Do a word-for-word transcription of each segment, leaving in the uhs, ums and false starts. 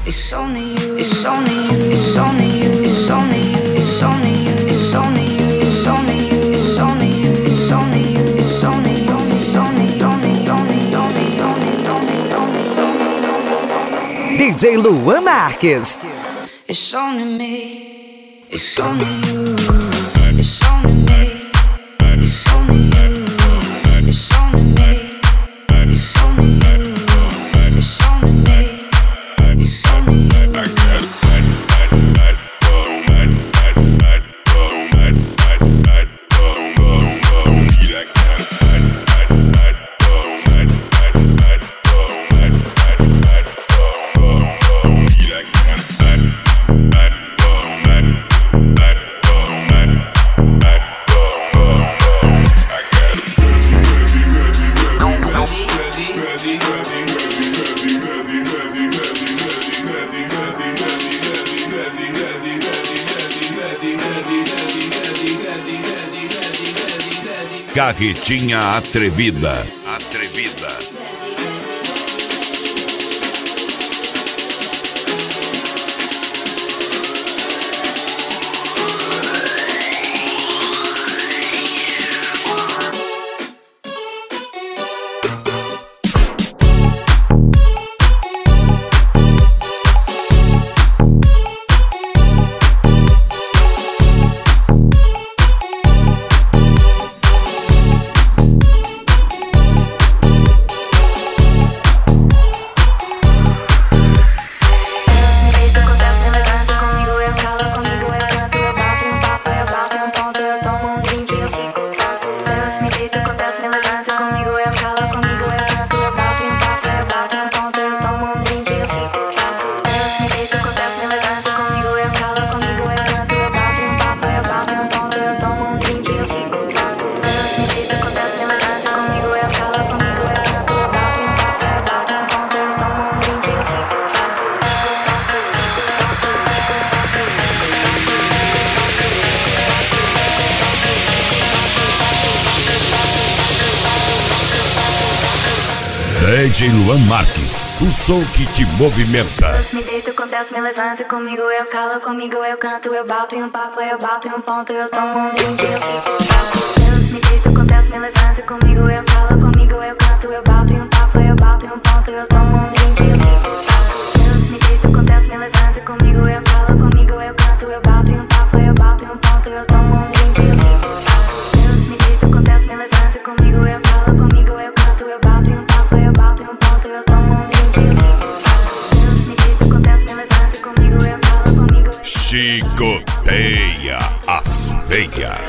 It's only you, it's only you, it's only you, it's only you, it's only you, it's only you, it's only you, it's only you, it's only you, it's only you, it's only, only, only, only, only, only, only. D J Luan Marques. It's only me, it's only you, it's only me, it's only you, it's only me, it's only you, it's only me, it's only you. Carretinha Atrevida. Atrevida. D J Luan Marques, o som que te movimenta. Eu me deito com Deus, me levanta comigo, eu calo comigo, eu canto, eu bato em um papo, eu bato em um ponto, eu tomo um drink, eu fico taco. Deus me deito com Deus, me levanta comigo, eu calo comigo, eu canto, eu bato em um papo, eu bato em um ponto, eu tomo um drink, eu fico taco. Deus me deito com Deus, me levanta comigo, eu calo comigo, eu canto, eu bato em um papo, eu bato em um ponto, eu tomo um drink, eu fico taco. Deus me deito com Deus, me levanta comigo, eu calo comigo, eu canto, eu bato em um papo, eu bato em um ponto, eu tomo um drink, eu fico taco. Deus me deito com Deus, me levanta comigo, eu calo comigo. Chicoteia as veias.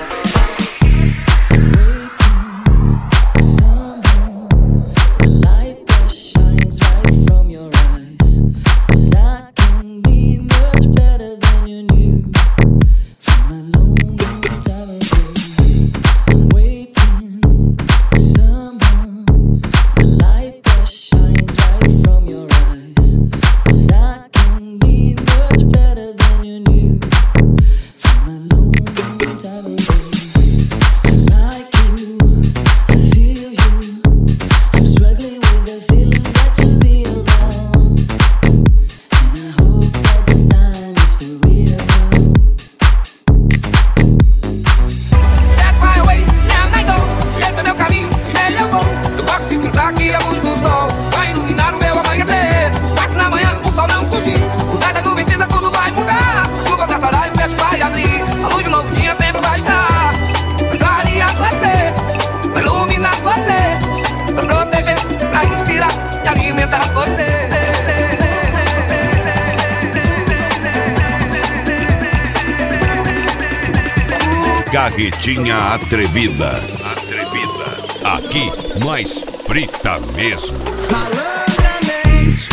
Carretinha Atrevida. Atrevida. Aqui nós frita mesmo. Malandramente.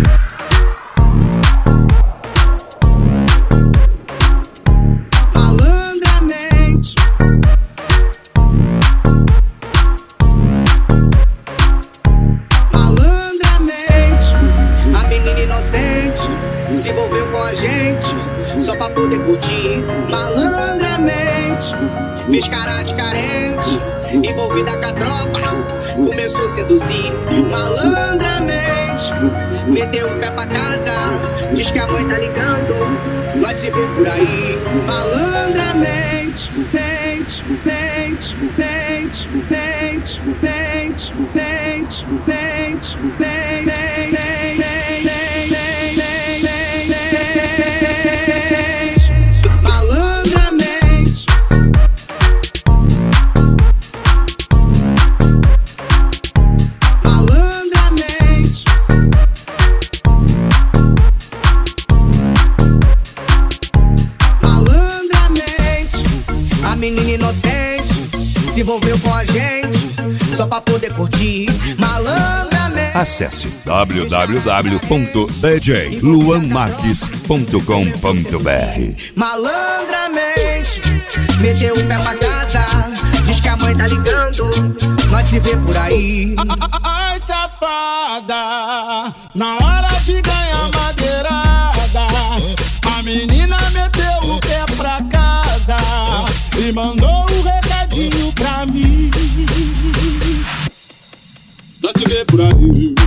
Malandramente. Malandramente. A menina inocente se envolveu com a gente só pra poder curtir. Malandramente. Fez cara de carente, envolvida com a tropa, começou a seduzir malandramente. meteu o pé pra casa, diz que a mãe tá ligando, nós se vê por aí, malandramente, mente, mente, mente, mente, mente, mente, mente, malandramente. Malandramente. Malandramente. A menina inocente se envolveu com a gente só pra poder curtir. Malandramente. Acesse w w w ponto d j luan marques ponto com ponto b r. Malandramente, meteu o pé pra casa, diz que a mãe tá ligando, nós se vê por aí. Ai, safada, na hora de ganhar madeirada, a menina meteu o pé pra casa e mandou um recadinho pra mim. Nós se vê por aí.